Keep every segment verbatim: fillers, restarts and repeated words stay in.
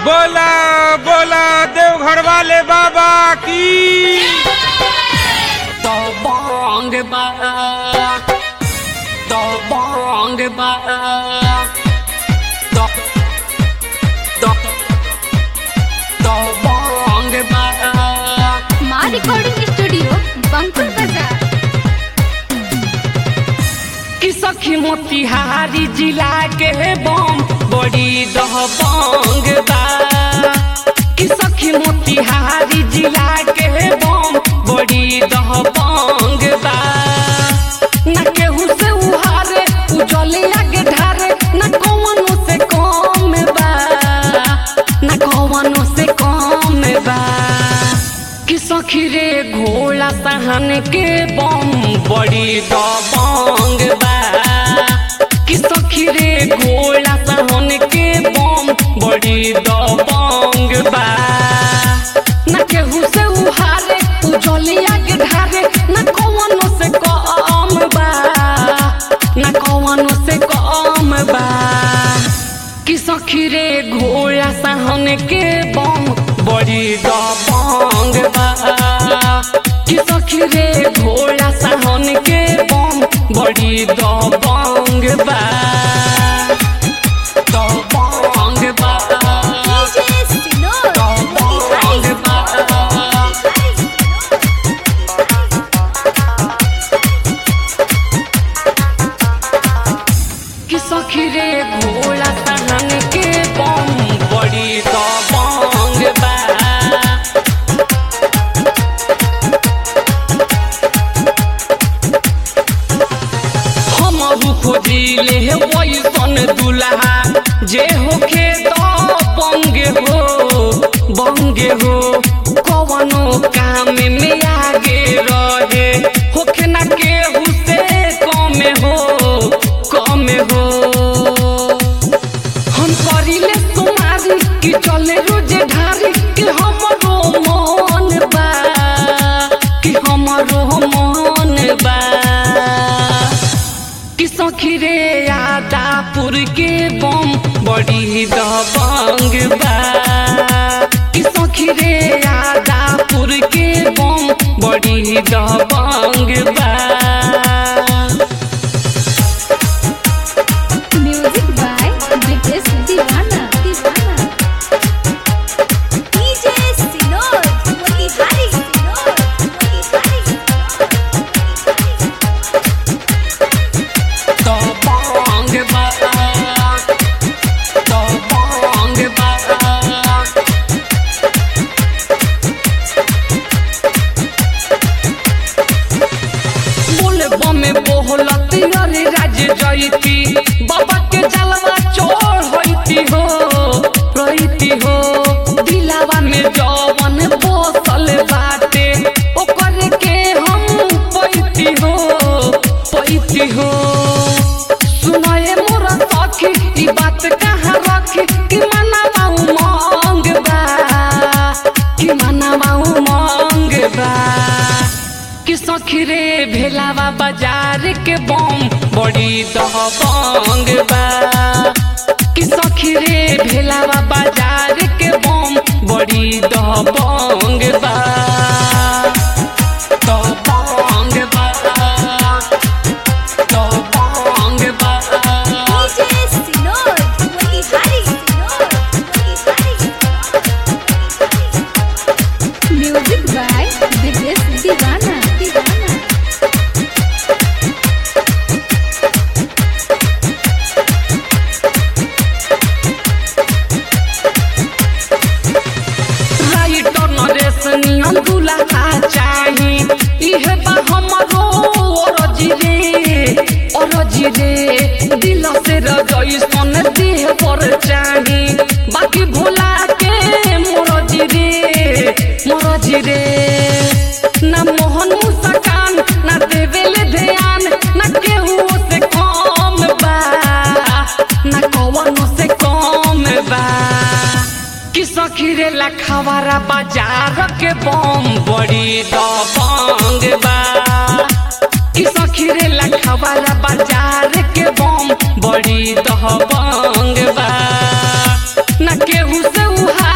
बोला बोला देवघर वाले बाबा की। तो बांग बा तो बांग बा तो तो तो बांग बा मां रिकॉर्डिंग स्टूडियो बंकुल बाजार। कि सखी मोतिहारी जिला के बम बड़ी दह बांग बा। कि सखी मोतिहारी जिला के बम बड़ी दह बांग बा। न केहू से उहारे उजले आगे ढारे न कौनो से कम बा न कौनो से कम बा। कि सखी रे घोड़ा सहन के बम बड़ी दबंग बा। कि सखी रे घोड़ा सहन के बम बड़ी दबंग बा। न केहू से उहारे उजली आगे ढारे न कौनो से कम बा न कौनो से कम बा। कि सखी रे घोड़ा सहन के बम बड़ी दबंग बा। कि सखी रे घोड़ा सहन के बम बड़ी दबंग बा दबंग बा दबंग बा। कि सखी रे घोड़ा सहन के बम बड़ी दबंग बा। हमहू खोजिले वैसन दुल्हा जे होखे दबंग हो बंगे हो कवनो काम में आगे रहे होखे ना केहू से कम हो कम हो। हम करिले तुम्हारी कि चले रोज ढारी कि हमरो मन बा कि हमरो मन बा। कि सखी रे आदापुर के बम बड़ी दबंग बा। कि सखी रे आदापुर के बम बड़ी दबंग बा। म्यूजिक बाय ब्रिटिश दीवाना दीवाना डीजे सिनोर मोतिहारी सिनोर मोतिहारी। दबंग बा दबंग बा। बोले बमे बोहलत अरे राज जयती बाबा के जलवा चोर होती हो रहती हो। दिलावा में जवन बोसल बाटे ओकर के हम पैती हो पैती हो। सुनाए मोरा सखी ई बात कहाँ रखी कि मनवा उमंग बा कि मनवा उमंग बा। कि सखी रे भेलावा बाजार के बम बड़ी दबंग बा। कि सखी रे भेलावा बाजार के बम बड़ी दबंग बा दबंग बा दबंग बा। डीजे सिनोर मोतिहारी सिनोर मोतिहारी। म्यूजिक बाय ब्रिटिश दीवाना दीवाना। राइटर नरेश नियन दुल्हा चाही इहे बा हमरो अरजी रे अरजी रे। दिल से रजइसन देह पर चाही बाकी भोला के मोरजी रे मोरजी रे। ना मोहन मुस्कान ना देवेले ध्यान ना केहू से कम बा ना कवनो से कम बा। कि सखी रे लखवारा बाजार के बम बड़ी दबंग बा। कि सखी रे लखवारा बाजार के बम बड़ी दबंग बा। न केहू से उहा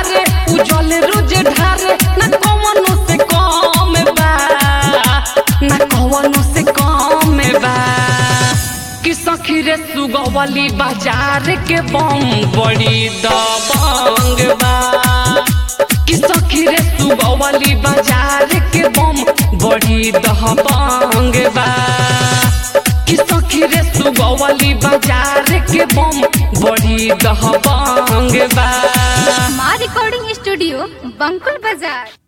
रे सुगवली बाजार के बम बड़ी दबंग बा कि सखी रे सुगवली बाजार के बम बड़ी दबंग बा कि सखी रे सुगवली बाजार के बम बड़ी दबंग बा। माँ रिकॉर्डिंग स्टूडियो बंकुल बाजार।